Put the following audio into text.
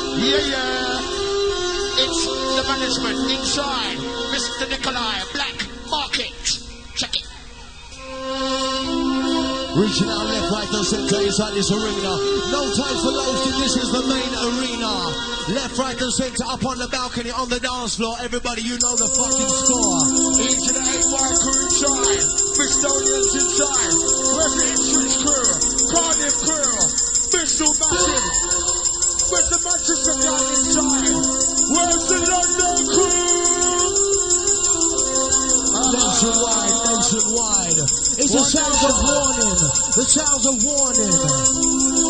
Yeah. It's the management inside. Mr. Nikolai, Black Market. Check it. Reaching out left, right and centre inside this arena. No time for loafing, this is the main arena. Left, right and centre, up on the balcony, on the dance floor. Everybody, you know the fucking score. Into the 8Y crew inside. Bristolians inside. Where's the Ipswich crew? Cardiff crew. Bristol Massive. Where's the Manchester gang inside? Where's the London crew? Nationwide. It's the sounds of warning. The sounds of warning.